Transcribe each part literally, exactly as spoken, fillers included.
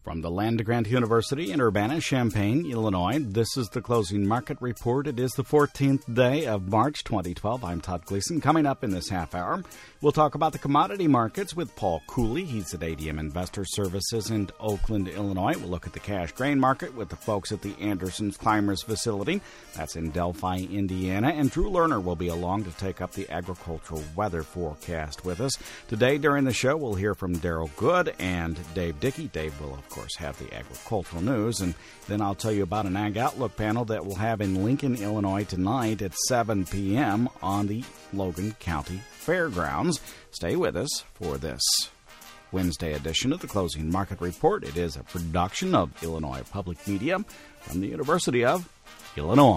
From the Land-Grant University in Urbana-Champaign, Illinois, this is the Closing Market Report. It is the fourteenth day of March twenty twelve. I'm Todd Gleason. Coming up in this half hour, we'll talk about the commodity markets with Paul Cooley. He's at A D M Investor Services in Oakland, Illinois. We'll look at the cash grain market with the folks at the Anderson's Climbers facility. That's in Delphi, Indiana. And Drew Lerner will be along to take up the agricultural weather forecast with us. Today during the show, we'll hear from Daryl Good and Dave Dickey. Dave will, of course, have the agricultural news, and then I'll tell you about an Ag Outlook panel that we'll have in Lincoln, Illinois tonight at seven p.m. on the Logan County Fairgrounds. Stay with us for this Wednesday edition of the Closing Market Report. It is a production of Illinois Public Media from the University of Illinois.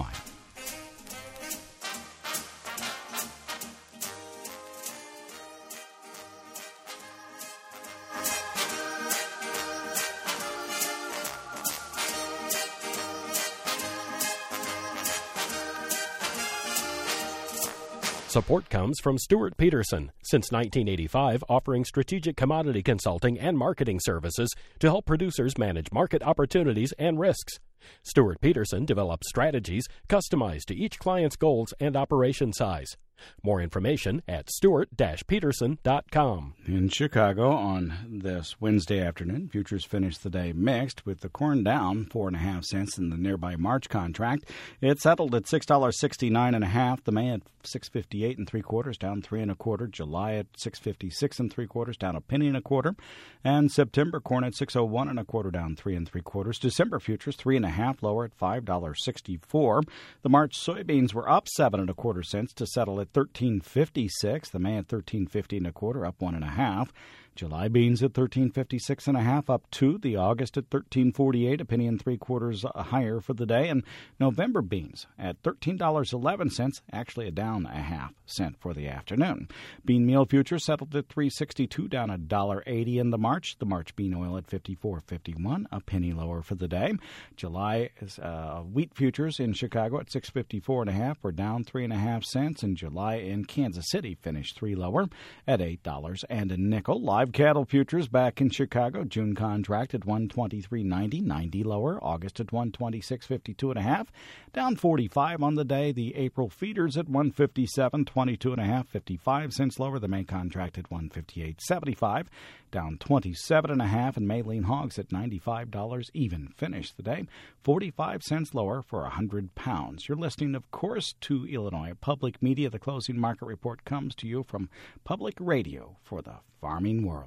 Support comes from Stuart Peterson, since nineteen eighty-five offering strategic commodity consulting and marketing services to help producers manage market opportunities and risks. Stuart Peterson develops strategies customized to each client's goals and operation size. More information at stuart dash peterson dot com. In Chicago on this Wednesday afternoon, futures finished the day mixed with the corn down four and a half cents in the nearby March contract. It settled at six dollars sixty-nine and a half. The May at six fifty-eight and three quarters, down three and a quarter. July at six fifty-six and three quarters, down a penny and a quarter. And September corn at six oh one and a quarter, down three and three quarters. December futures three and a half lower at five dollars sixty-four. The March soybeans were up seven and a quarter cents to settle at thirteen fifty-six. The May at thirteen fifty and a quarter, up one and a half. July beans at thirteen fifty-six and a half, up two. The August at thirteen forty-eight, a penny and three quarters higher for the day. And November beans at thirteen dollars and eleven cents, actually a down a half cent for the afternoon. Bean meal futures settled at three sixty-two, down a dollar eighty in the March. The March bean oil at fifty-four fifty-one, a penny lower for the day. July is, uh, wheat futures in Chicago at six fifty-four and a half, were down three and a half cents. And July in Kansas City finished three lower at eight dollars and a nickel. Live cattle futures back in Chicago. June contract at one twenty-three ninety, ninety lower. August at one twenty-six fifty-two and a half, down forty-five on the day. The April feeders at one fifty-seven twenty-two and a half, fifty-five cents lower. The May contract at one fifty-eight seventy-five, down twenty-seven and a half. And May lean hogs at ninety-five dollars, even finished the day, forty-five cents lower for one hundred pounds. You're listening, of course, to Illinois Public Media. The Closing Market Report comes to you from Public Radio for the farming world.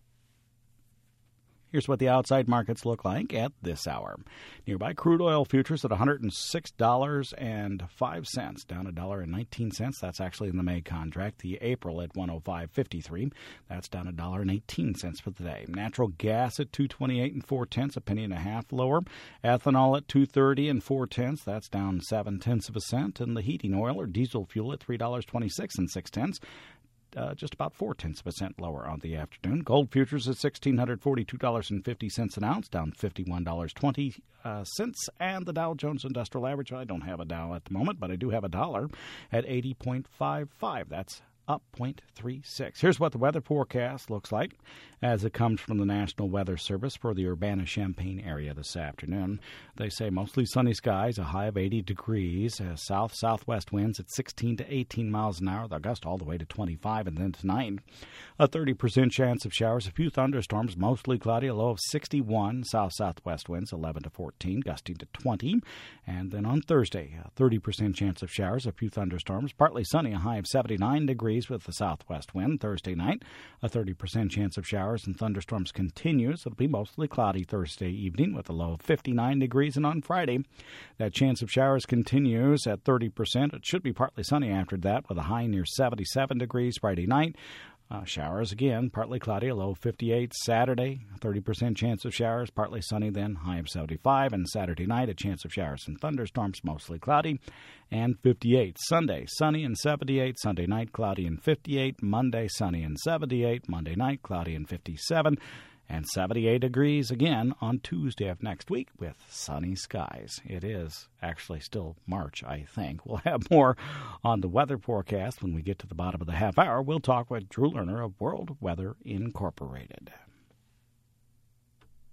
Here's what the outside markets look like at this hour. Nearby crude oil futures at one hundred six dollars and five cents, down one dollar and nineteen cents. That's actually in the May contract. The April at one oh five fifty-three. That's down one dollar and eighteen cents for the day. Natural gas at two twenty-eight and four tenths, a penny and a half lower. Ethanol at two thirty and four tenths. That's down seven tenths of a cent. And the heating oil or diesel fuel at three dollars and twenty-six and six tenths. Uh, just about four tenths of a cent lower on the afternoon. Gold futures at one thousand six hundred forty-two dollars and fifty cents an ounce, down fifty-one dollars and twenty cents. And the Dow Jones Industrial Average, I don't have a Dow at the moment, but I do have a dollar at eighty point five five. That's up zero point three six. Here's what the weather forecast looks like as it comes from the National Weather Service for the Urbana-Champaign area this afternoon. They say mostly sunny skies, a high of eighty degrees, uh, south-southwest winds at sixteen to eighteen miles an hour, the gust all the way to twenty-five. And then tonight, a thirty percent chance of showers, a few thunderstorms, mostly cloudy, a low of sixty-one, south-southwest winds eleven to fourteen, gusting to twenty. And then on Thursday, a thirty percent chance of showers, a few thunderstorms, partly sunny, a high of seventy-nine degrees with the southwest wind. Thursday night, a thirty percent chance of showers and thunderstorms continues. It'll be mostly cloudy Thursday evening with a low of fifty-nine degrees. And on Friday, that chance of showers continues at thirty percent. It should be partly sunny after that with a high near seventy-seven degrees Friday night. Uh, showers again, partly cloudy, a low of fifty-eight. Saturday, thirty percent chance of showers, partly sunny then, high of seventy-five. And Saturday night, a chance of showers and thunderstorms, mostly cloudy, and fifty-eight. Sunday, sunny and seventy-eight. Sunday night, cloudy and fifty-eight. Monday, sunny and seventy-eight. Monday night, cloudy and fifty-seven. And seventy-eight degrees again on Tuesday of next week with sunny skies. It is actually still March, I think. We'll have more on the weather forecast when we get to the bottom of the half hour. We'll talk with Drew Lerner of World Weather Incorporated.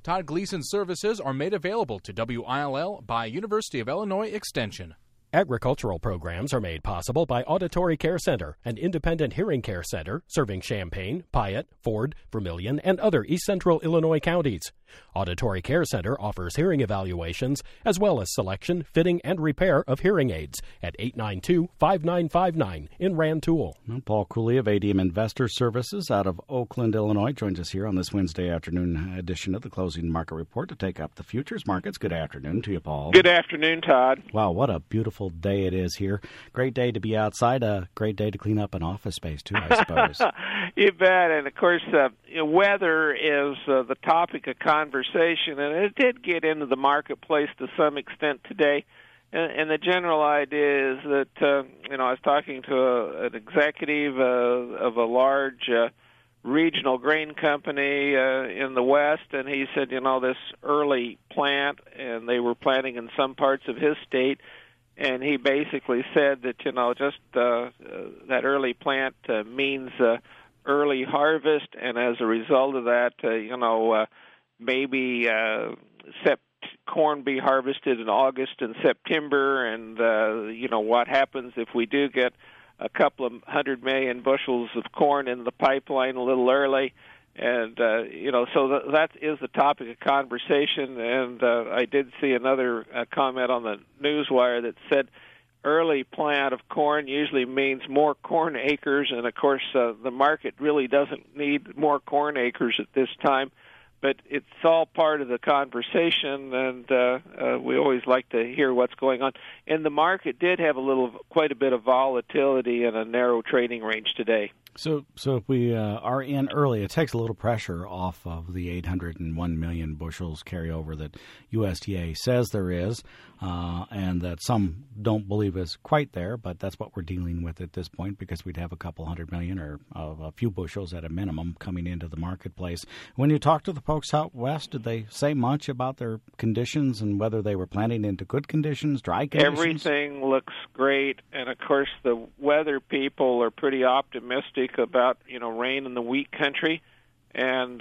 Todd Gleason's services are made available to W I L L by University of Illinois Extension. Agricultural programs are made possible by Auditory Care Center, an independent hearing care center serving Champaign, Piatt, Ford, Vermilion, and other East Central Illinois counties. Auditory Care Center offers hearing evaluations as well as selection, fitting, and repair of hearing aids at eight nine two, five nine five nine in Rantoul. Well, Paul Cooley of A D M Investor Services out of Oakland, Illinois, joins us here on this Wednesday afternoon edition of the Closing Market Report to take up the futures markets. Good afternoon to you, Paul. Good afternoon, Todd. Wow, what a beautiful day it is here. Great day to be outside. A great day to clean up an office space, too, I suppose. You bet. And, of course, uh, weather is uh, the topic of conversation, and it did get into the marketplace to some extent today. And, and the general idea is that, uh, you know, I was talking to a, an executive uh, of a large uh, regional grain company uh, in the West, and he said, you know, this early plant, and they were planting in some parts of his state, and he basically said that, you know, just uh, uh, that early plant uh, means uh, early harvest, and as a result of that, uh, you know, uh, maybe uh, sept- corn be harvested in August and September, and, uh, you know, what happens if we do get a couple of hundred million bushels of corn in the pipeline a little early. And, uh, you know, so th- that is the topic of conversation. And uh, I did see another uh, comment on the Newswire that said early plant of corn usually means more corn acres. And, of course, uh, the market really doesn't need more corn acres at this time. But it's all part of the conversation, and uh, uh, we always like to hear what's going on. And the market did have a little, quite a bit of volatility in a narrow trading range today. So, so if we uh, are in early, it takes a little pressure off of the eight hundred one million bushels carryover that U S D A says there is, uh, and that some don't believe is quite there. But that's what we're dealing with at this point, because we'd have a couple hundred million or uh, a few bushels at a minimum coming into the marketplace. When you talk to the folks out west, did they say much about their conditions and whether they were planting into good conditions, dry conditions? Everything looks great, and of course the weather people are pretty optimistic about, you know, rain in the wheat country, and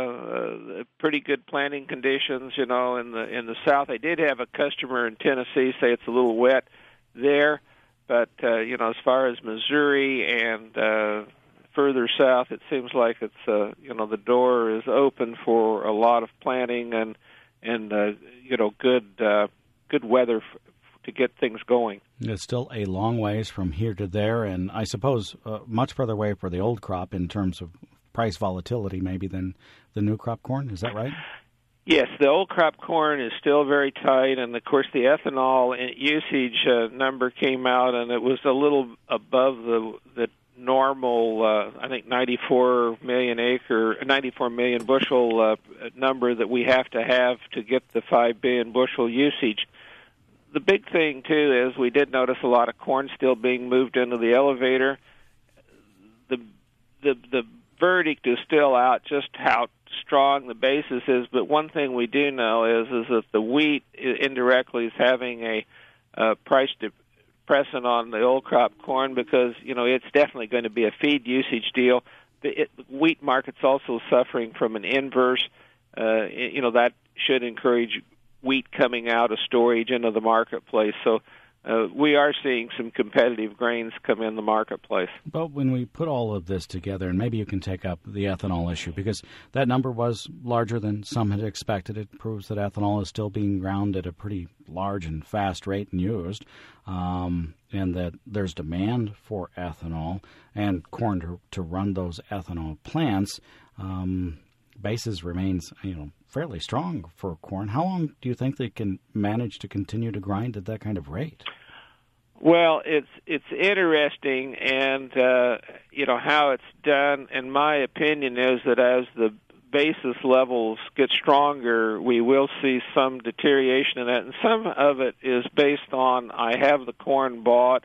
uh, pretty good planting conditions, you know, in the in the south. I did have a customer in Tennessee say it's a little wet there, but uh, you know, as far as Missouri and uh, further south, it seems like it's uh, you know, the door is open for a lot of planting and and uh, you know, good uh, good weather f- to get things going. It's still a long ways from here to there, and I suppose uh, much further away for the old crop in terms of price volatility maybe than the new crop corn. Is that right? Yes, the old crop corn is still very tight, and of course the ethanol usage uh, number came out, and it was a little above the the normal, uh, I think, ninety-four million acre, ninety-four million bushel uh, number that we have to have to get the five billion bushel usage. The big thing, too, is we did notice a lot of corn still being moved into the elevator. The the the verdict is still out just how strong the basis is, but one thing we do know is is that the wheat indirectly is having a uh, price depressant on the old crop corn, because, you know, it's definitely going to be a feed usage deal. The it, wheat market's also suffering from an inverse. Uh, you know, that should encourage wheat coming out of storage into the marketplace. So uh, we are seeing some competitive grains come in the marketplace. But when we put all of this together, and maybe you can take up the ethanol issue, because that number was larger than some had expected. It proves that ethanol is still being ground at a pretty large and fast rate and used, um, and that there's demand for ethanol and corn to, to run those ethanol plants. Um, basis remains, you know, fairly strong for corn. How long do you think they can manage to continue to grind at that kind of rate? Well, it's it's interesting, and uh, you know how it's done. And my opinion is that as the basis levels get stronger, we will see some deterioration in that. And some of it is based on I have the corn bought,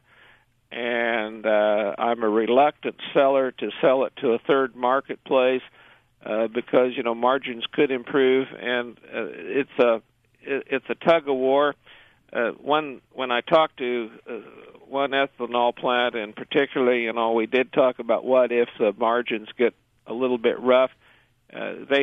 and uh, I'm a reluctant seller to sell it to a third marketplace. Uh, because, you know, margins could improve, and uh, it's a it, it's a tug of war. Uh, one when I talked to uh, one ethanol plant, and particularly, you know, we did talk about what if the margins get a little bit rough. Uh, they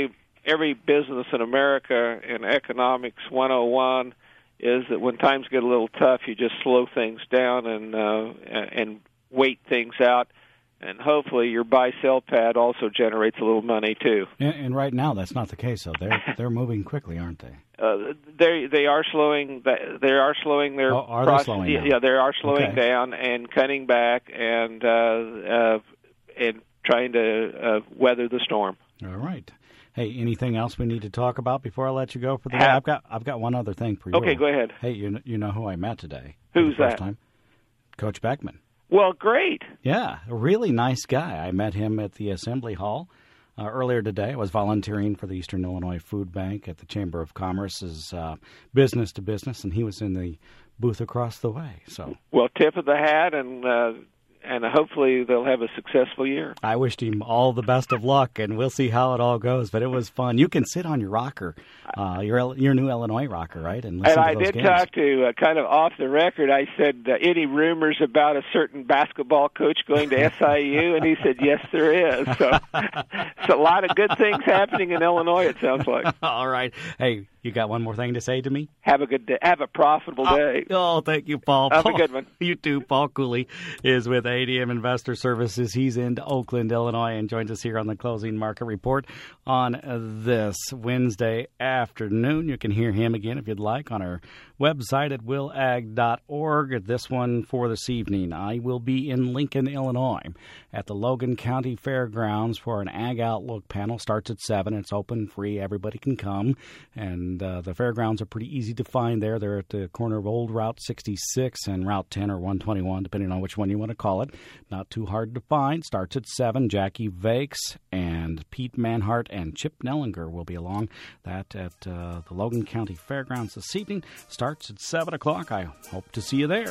every business in America in Economics one oh one is that when times get a little tough, you just slow things down and uh, and wait things out. And hopefully your buy-sell pad also generates a little money, too. And, and right now that's not the case, though. They're, they're moving quickly, aren't they? Uh, they they are slowing. They are slowing their. Oh, are process, they slowing down? Yeah, they are slowing okay. down and cutting back and uh, uh, and trying to uh, weather the storm. All right. Hey, anything else we need to talk about before I let you go for the day? Have, I've got I've got one other thing for you. Okay, go ahead. Hey, you you know who I met today? Who's for the first that? Time? Coach Beckman. Well, great. Yeah, a really nice guy. I met him at the Assembly Hall uh, earlier today. I was volunteering for the Eastern Illinois Food Bank at the Chamber of Commerce's uh, business to business, and he was in the booth across the way. So, well, tip of the hat, and uh, and hopefully they'll have a successful year. I wished him all the best of luck, and we'll see how it all goes. But it was fun. You can sit on your rocker, uh, your your new Illinois rocker, right? And listen and to I those did games. talk to uh, kind of off the record. I said, uh, any rumors about a certain basketball coach going to S I U? And he said, yes, there is. So it's a lot of good things happening in Illinois. It sounds like. All right. Hey, you got one more thing to say to me? Have a good day. Have a profitable day. Oh, oh thank you, Paul. Have Paul, a good one. You too. Paul Cooley is with A D M Investor Services. He's in Oakland, Illinois, and joins us here on the Closing Market Report on this Wednesday afternoon. You can hear him again if you'd like on our website at will ag dot org. This one for this evening. I will be in Lincoln, Illinois at the Logan County Fairgrounds for an Ag Outlook panel. Starts at seven. It's open, free. Everybody can come. And uh, the fairgrounds are pretty easy to find there. They're at the corner of Old Route sixty-six and Route ten or one twenty-one, depending on which one you want to call it. Not too hard to find. Starts at seven. Jackie Vakes and Pete Manhart and Chip Nellinger will be along. That at uh, the Logan County Fairgrounds this evening. Starts at seven o'clock. I hope to see you there.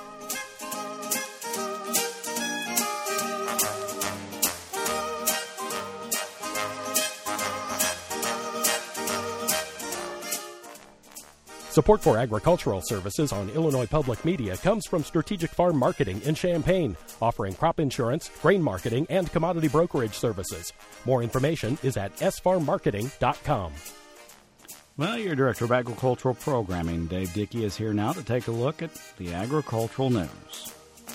Support for agricultural services on Illinois Public Media comes from Strategic Farm Marketing in Champaign, offering crop insurance, grain marketing, and commodity brokerage services. More information is at s farm marketing dot com. Well, your Director of Agricultural Programming, Dave Dickey, is here now to take a look at the agricultural news.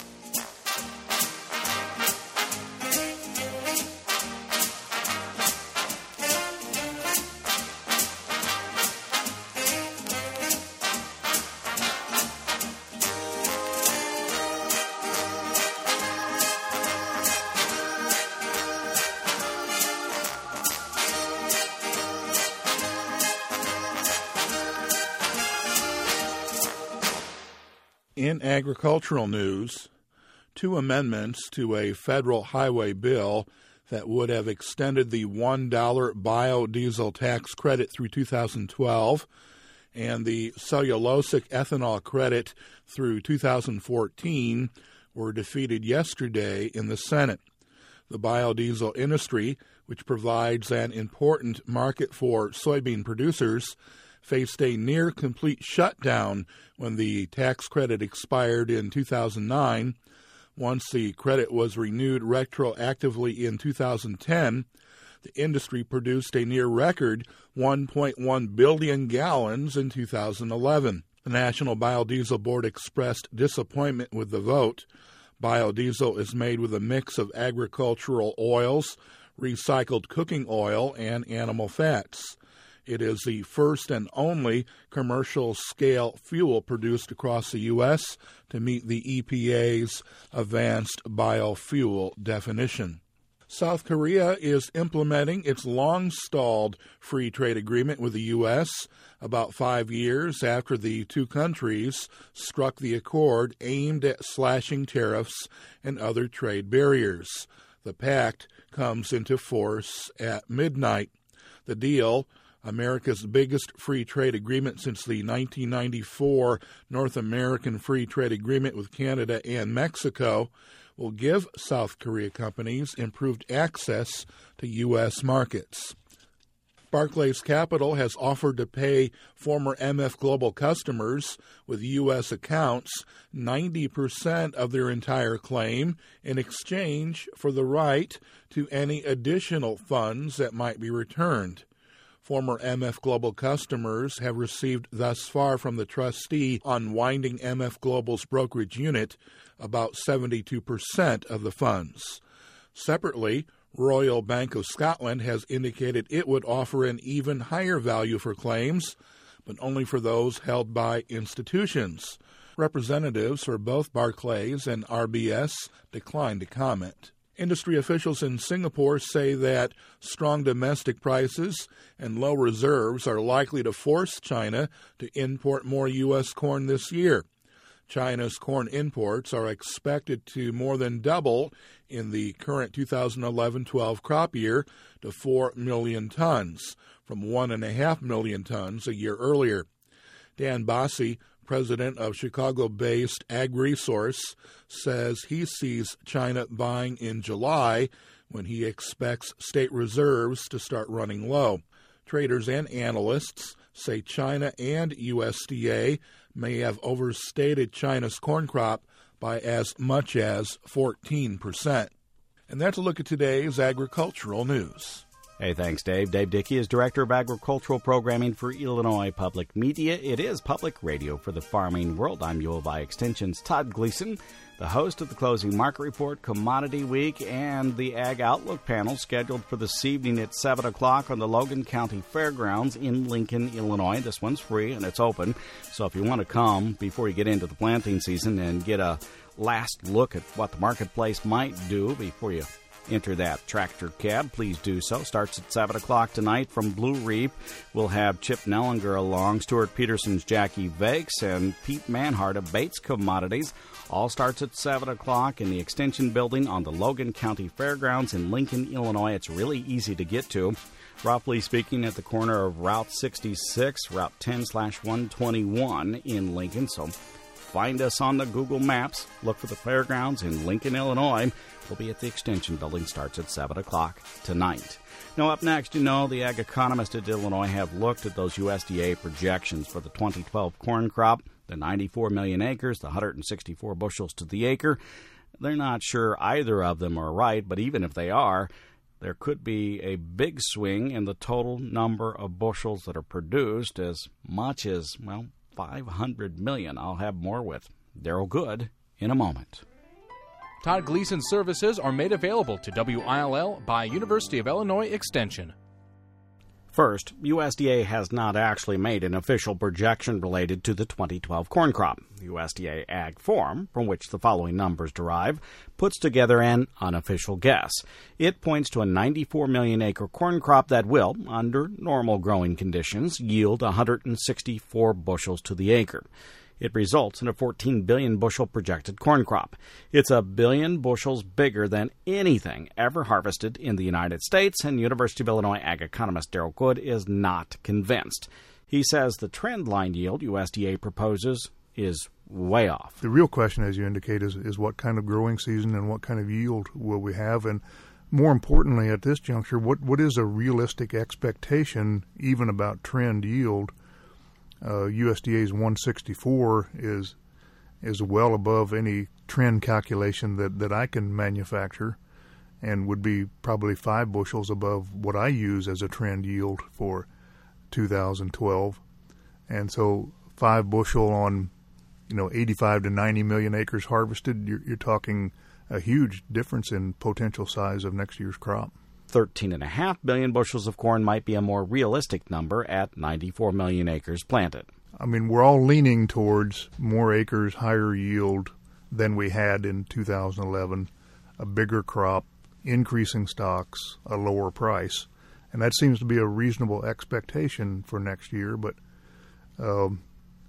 In agricultural news, two amendments to a federal highway bill that would have extended the one dollar biodiesel tax credit through two thousand twelve and the cellulosic ethanol credit through two thousand fourteen were defeated yesterday in the Senate. The biodiesel industry, which provides an important market for soybean producers, faced a near-complete shutdown when the tax credit expired in two thousand nine. Once the credit was renewed retroactively in two thousand ten, the industry produced a near-record one point one billion gallons in two thousand eleven. The National Biodiesel Board expressed disappointment with the vote. Biodiesel is made with a mix of agricultural oils, recycled cooking oil, and animal fats. It is the first and only commercial-scale fuel produced across the U S to meet the E P A's advanced biofuel definition. South Korea is implementing its long-stalled free trade agreement with the U S about five years after the two countries struck the accord aimed at slashing tariffs and other trade barriers. The pact comes into force at midnight. The deal, America's biggest free trade agreement since the nineteen ninety-four North American Free Trade Agreement with Canada and Mexico, will give South Korea companies improved access to U S markets. Barclays Capital has offered to pay former M F Global customers with U S accounts ninety percent of their entire claim in exchange for the right to any additional funds that might be returned. Former M F Global customers have received thus far from the trustee unwinding M F Global's brokerage unit about seventy-two percent of the funds. Separately, Royal Bank of Scotland has indicated it would offer an even higher value for claims, but only for those held by institutions. Representatives for both Barclays and R B S declined to comment. Industry officials in Singapore say that strong domestic prices and low reserves are likely to force China to import more U S corn this year. China's corn imports are expected to more than double in the current two thousand eleven twelve crop year to four million tons, from one point five million tons a year earlier. Dan Bossie, president of Chicago-based AgResource, says he sees China buying in July when he expects state reserves to start running low. Traders and analysts say China and U S D A may have overstated China's corn crop by as much as fourteen percent. And that's a look at today's agricultural news. Hey, thanks, Dave. Dave Dickey is Director of Agricultural Programming for Illinois Public Media. It is public radio for the farming world. I'm U of I Extension's Todd Gleason, the host of the Closing Market Report, Commodity Week, and the Ag Outlook panel scheduled for this evening at seven o'clock on the Logan County Fairgrounds in Lincoln, Illinois. This one's free and it's open, so if you want to come before you get into the planting season and get a last look at what the marketplace might do before you enter that tractor cab, please do so. Starts at seven o'clock tonight from Blue Reap. We'll have Chip Nellinger along, Stuart Peterson's Jackie Vakes, and Pete Manhart of Bates Commodities. All starts at seven o'clock in the Extension Building on the Logan County Fairgrounds in Lincoln, Illinois. It's really easy to get to. Roughly speaking, at the corner of Route sixty-six, Route ten slash one twenty-one in Lincoln. So find us on the Google Maps. Look for the fairgrounds in Lincoln, Illinois. We'll be at the Extension Building. Starts at seven o'clock tonight. Now, up next, you know, the ag economists at Illinois have looked at those U S D A projections for the twenty twelve corn crop, the ninety-four million acres, the one hundred sixty-four bushels to the acre. They're not sure either of them are right, but even if they are, there could be a big swing in the total number of bushels that are produced, as much as, well, five hundred million. I'll have more with Daryl Good in a moment. Todd Gleason services are made available to W I L L by University of Illinois Extension. First, U S D A has not actually made an official projection related to the twenty twelve corn crop. U S D A Ag Form, from which the following numbers derive, puts together an unofficial guess. It points to a ninety-four million acre corn crop that will, under normal growing conditions, yield one hundred sixty-four bushels to the acre. It results in a fourteen billion bushel projected corn crop. It's a billion bushels bigger than anything ever harvested in the United States, and University of Illinois ag economist Daryl Good is not convinced. He says the trend line yield U S D A proposes is way off. The real question, as you indicate, is, is what kind of growing season and what kind of yield will we have, and more importantly at this juncture, what, what is a realistic expectation even about trend yield? Uh, U S D A's one sixty-four is is well above any trend calculation that, that I can manufacture, and would be probably five bushels above what I use as a trend yield for two thousand twelve. And so five bushel on, you know, eighty-five to ninety million acres harvested, you're, you're talking a huge difference in potential size of next year's crop. thirteen point five billion bushels of corn might be a more realistic number at ninety-four million acres planted. I mean, we're all leaning towards more acres, higher yield than we had in two thousand eleven, a bigger crop, increasing stocks, a lower price. And that seems to be a reasonable expectation for next year, but um,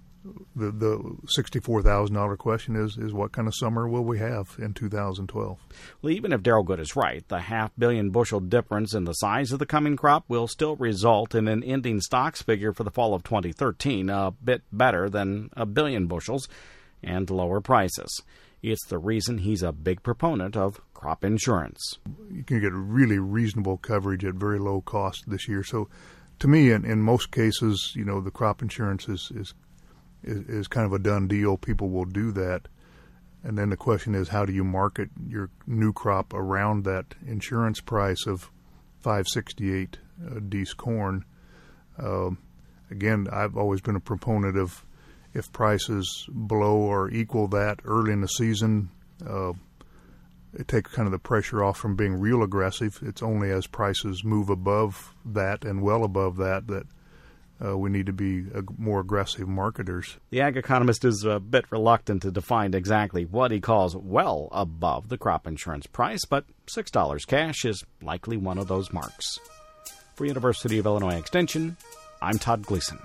the the sixty-four thousand dollars question is, is what kind of summer will we have in two thousand twelve? Well, even if Daryl Good is right, the half billion bushel difference in the size of the coming crop will still result in an ending stocks figure for the fall of twenty thirteen, a bit better than a billion bushels, and lower prices. It's the reason he's a big proponent of crop insurance. You can get really reasonable coverage at very low cost this year. So to me, in, in most cases, you know, the crop insurance is, is Is, is kind of a done deal. People will do that. And then the question is, how do you market your new crop around that insurance price of five sixty-eight uh, Dees corn? Uh, again, I've always been a proponent of if prices below or equal that early in the season, uh, it takes kind of the pressure off from being real aggressive. It's only as prices move above that and well above that that uh, we need to be ag- more aggressive marketers. The ag economist is a bit reluctant to define exactly what he calls well above the crop insurance price, but six dollars cash is likely one of those marks. For University of Illinois Extension, I'm Todd Gleason.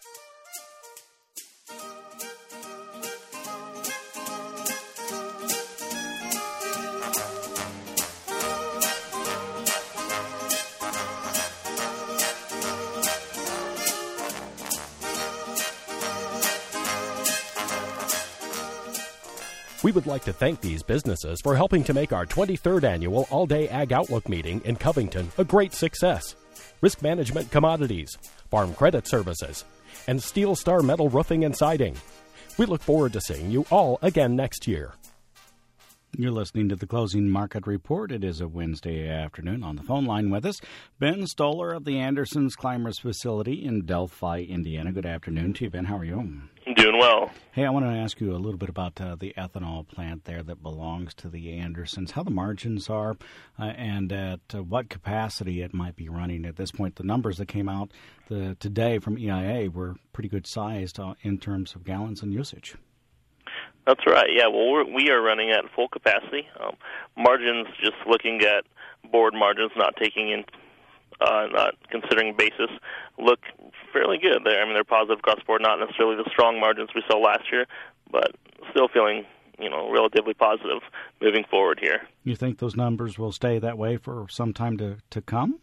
We would like to thank these businesses for helping to make our twenty-third annual All-Day Ag Outlook meeting in Covington a great success. Risk Management Commodities, Farm Credit Services, and Steel Star Metal Roofing and Siding. We look forward to seeing you all again next year. You're listening to the Closing Market Report. It is a Wednesday afternoon. On the phone line with us, Ben Stoller of the Andersons Climbers facility in Delphi, Indiana. Good afternoon to you, Ben. How are you? I'm doing well. Hey, I want to ask you a little bit about uh, the ethanol plant there that belongs to the Andersons, how the margins are, uh, and at uh, what capacity it might be running at this point. The numbers that came out the, today from E I A were pretty good sized uh, in terms of gallons and usage. That's right. Yeah, well, we're, we are running at full capacity. Um, margins, just looking at board margins, not taking in, uh, not considering basis, look fairly good there. I mean, they're positive across the board, not necessarily the strong margins we saw last year, but still feeling, you know, relatively positive moving forward here. You think those numbers will stay that way for some time to, to come?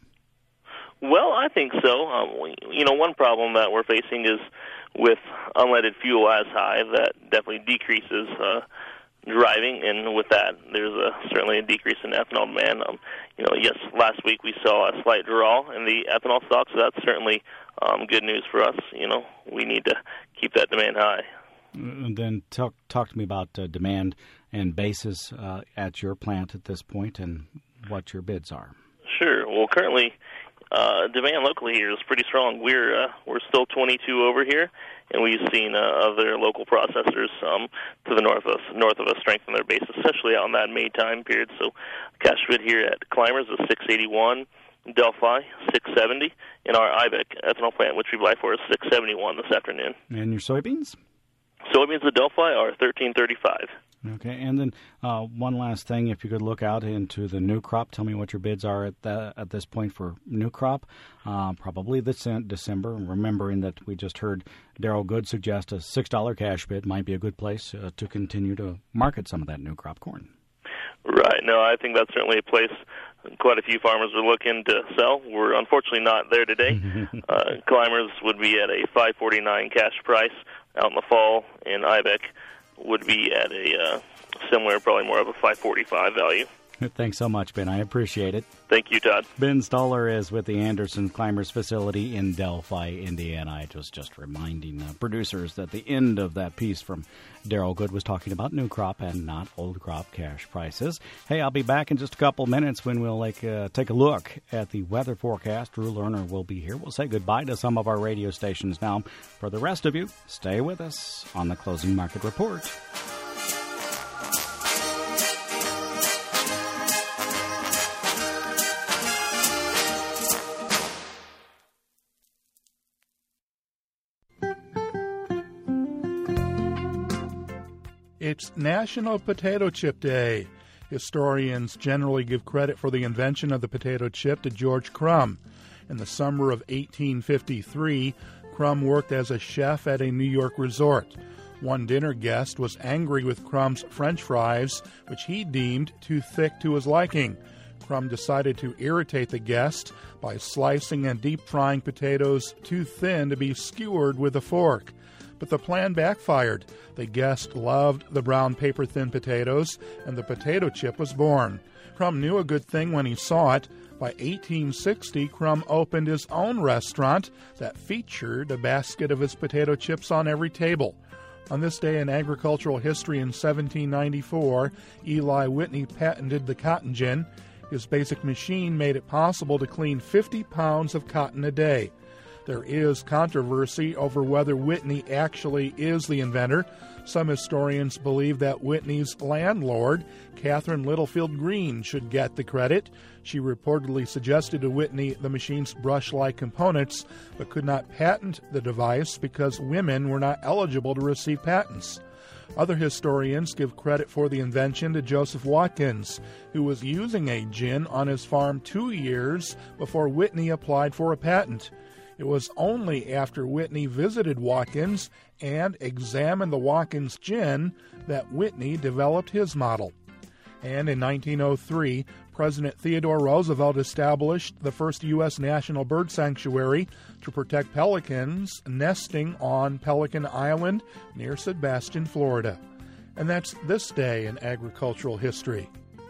Well, I think so. Um, we, you know, one problem that we're facing is with unleaded fuel as high, that definitely decreases uh, driving, and with that, there's a, certainly a decrease in ethanol demand. Um, you know, yes, last week we saw a slight draw in the ethanol stock, so that's certainly um, good news for us. You know, we need to keep that demand high. And then talk talk to me about uh, demand and basis uh, at your plant at this point, and what your bids are. Sure. Well, currently, Uh, demand locally here is pretty strong. We're uh, we're still twenty-two over here, and we've seen uh, other local processors um, to the north of us, north of us strengthen their base, especially out in that May time period. So, cash bid here at Climbers is six eighty-one, Delphi six seventy, and our I B E C ethanol plant, which we buy for, is six seventy-one this afternoon. And your soybeans? Soybeans at Delphi are thirteen thirty-five. Okay, and then uh, one last thing, if you could look out into the new crop, tell me what your bids are at the, at this point for new crop, uh, probably this December, remembering that we just heard Darrell Good suggest a six dollars cash bid might be a good place uh, to continue to market some of that new crop corn. Right. No, I think that's certainly a place quite a few farmers are looking to sell. We're unfortunately not there today. uh, Climbers would be at a five forty-nine cash price out in the fall, and I B E C would be at a uh, similar, probably more of a five forty-five value. Thanks so much, Ben. I appreciate it. Thank you, Todd. Ben Stoller is with the Anderson Climbers facility in Delphi, Indiana. I was just reminding uh, producers that the end of that piece from Darrell Good was talking about new crop and not old crop cash prices. Hey, I'll be back in just a couple minutes when we'll like uh, take a look at the weather forecast. Drew Lerner will be here. We'll say goodbye to some of our radio stations now. For the rest of you, stay with us on the Closing Market Report. It's National Potato Chip Day. Historians generally give credit for the invention of the potato chip to George Crumb. In the summer of eighteen fifty-three, Crumb worked as a chef at a New York resort. One dinner guest was angry with Crumb's French fries, which he deemed too thick to his liking. Crumb decided to irritate the guest by slicing and deep-frying potatoes too thin to be skewered with a fork. But the plan backfired. The guest loved the brown paper-thin potatoes, and the potato chip was born. Crumb knew a good thing when he saw it. By eighteen sixty, Crumb opened his own restaurant that featured a basket of his potato chips on every table. On this day in agricultural history in seventeen ninety-four, Eli Whitney patented the cotton gin. His basic machine made it possible to clean fifty pounds of cotton a day. There is controversy over whether Whitney actually is the inventor. Some historians believe that Whitney's landlord, Catherine Littlefield Green, should get the credit. She reportedly suggested to Whitney the machine's brush-like components, but could not patent the device because women were not eligible to receive patents. Other historians give credit for the invention to Joseph Watkins, who was using a gin on his farm two years before Whitney applied for a patent. It was only after Whitney visited Watkins and examined the Watkins gin that Whitney developed his model. And in nineteen oh three, President Theodore Roosevelt established the first U S national bird sanctuary to protect pelicans nesting on Pelican Island near Sebastian, Florida. And that's this day in agricultural history.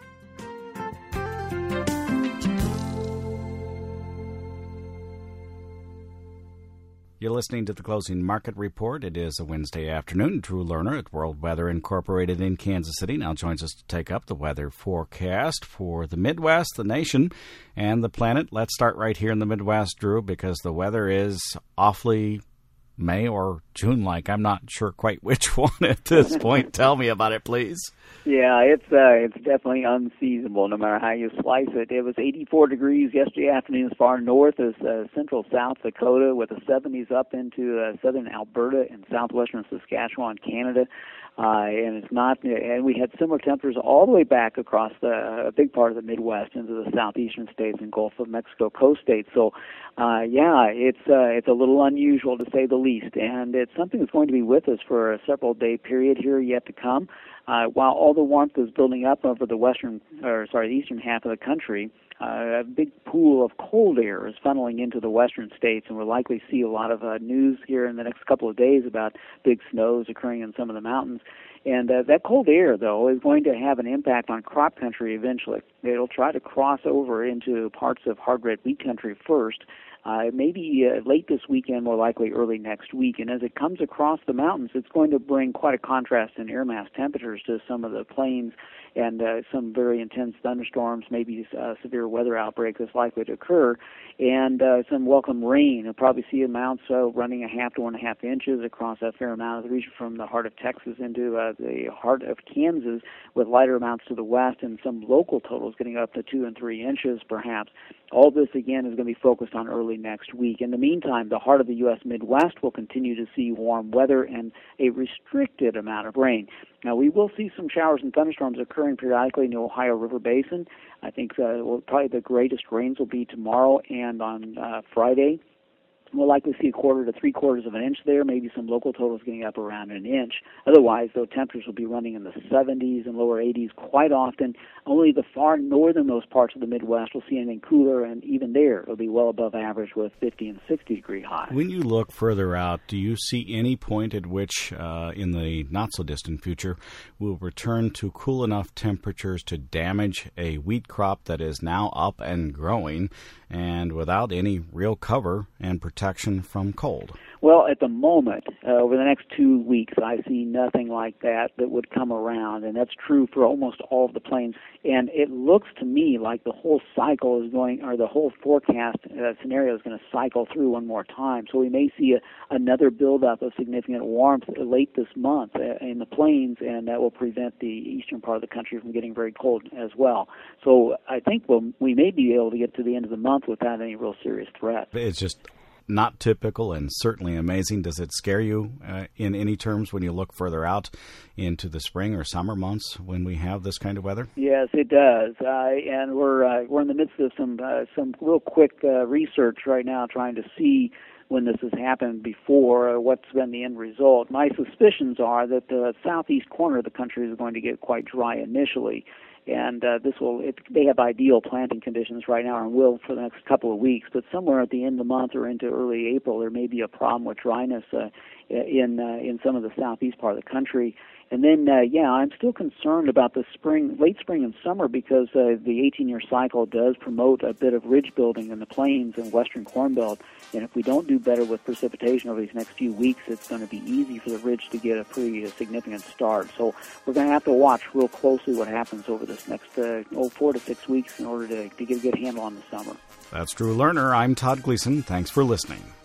You're listening to the Closing Market Report. It is a Wednesday afternoon. Drew Lerner at World Weather Incorporated in Kansas City now joins us to take up the weather forecast for the Midwest, the nation, and the planet. Let's start right here in the Midwest, Drew, because the weather is awfully May or June-like. I'm not sure quite which one at this point. Tell me about it, please. Yeah, it's uh, it's definitely unseasonable no matter how you slice it. It was eighty-four degrees yesterday afternoon as far north as uh, central South Dakota, with the seventies up into uh, southern Alberta and southwestern Saskatchewan, Canada. Uh, and it's not, and we had similar temperatures all the way back across the, a big part of the Midwest into the southeastern states and Gulf of Mexico coast states. So, uh, yeah, it's uh, it's a little unusual to say the least, and it's something that's going to be with us for a several day period here yet to come. Uh, while all the warmth is building up over the western, or sorry, the eastern half of the country, uh, a big pool of cold air is funneling into the western states, and we'll likely see a lot of uh, news here in the next couple of days about big snows occurring in some of the mountains. And uh, that cold air, though, is going to have an impact on crop country eventually. It'll try to cross over into parts of hard red wheat country first, uh, maybe uh, late this weekend, more likely early next week. And as it comes across the mountains, it's going to bring quite a contrast in air mass temperatures to some of the plains and uh, some very intense thunderstorms, maybe uh, severe weather outbreaks that's likely to occur, and uh, some welcome rain. You'll probably see amounts uh, running a half to one and a half inches across a fair amount of the region from the heart of Texas into uh, the heart of Kansas, with lighter amounts to the west and some local totals getting up to two and three inches perhaps. All this, again, is going to be focused on early next week. In the meantime, the heart of the U S Midwest will continue to see warm weather and a restricted amount of rain. Now, we will see some showers and thunderstorms occurring periodically in the Ohio River Basin. I think uh, well, probably the greatest rains will be tomorrow and on uh, Friday. We'll likely see a quarter to three quarters of an inch there, maybe some local totals getting up around an inch. Otherwise, though, temperatures will be running in the seventies and lower eighties quite often. Only the far northernmost parts of the Midwest will see anything cooler, and even there it'll be well above average with fifty and sixty degree highs. When you look further out, do you see any point at which, uh, in the not-so-distant future, we'll return to cool enough temperatures to damage a wheat crop that is now up and growing and without any real cover and protection from cold? Well, at the moment, uh, over the next two weeks, I see nothing like that that would come around, and that's true for almost all of the plains. And it looks to me like the whole cycle is going, or the whole forecast uh, scenario is going to cycle through one more time. So we may see a, another buildup of significant warmth late this month uh, in the plains, and that will prevent the eastern part of the country from getting very cold as well. So I think we'll, we may be able to get to the end of the month without any real serious threat. It's just not typical and certainly amazing. Does it scare you uh, in any terms when you look further out into the spring or summer months when we have this kind of weather? Yes, it does. Uh, and we're uh, we're in the midst of some uh, some real quick uh, research right now, trying to see when this has happened before, uh, what's been the end result. My suspicions are that the southeast corner of the country is going to get quite dry initially. And uh, this will, it, they have ideal planting conditions right now and will for the next couple of weeks. But somewhere at the end of the month or into early April, there may be a problem with dryness uh, in uh, in some of the southeast part of the country. And then, uh, yeah, I'm still concerned about the spring, late spring and summer, because uh, the eighteen-year cycle does promote a bit of ridge building in the plains and western Corn Belt. And if we don't do better with precipitation over these next few weeks, it's going to be easy for the ridge to get a pretty uh, significant start. So we're going to have to watch real closely what happens over this next uh, oh, four to six weeks in order to, to get a good handle on the summer. That's Drew Lerner. I'm Todd Gleason. Thanks for listening.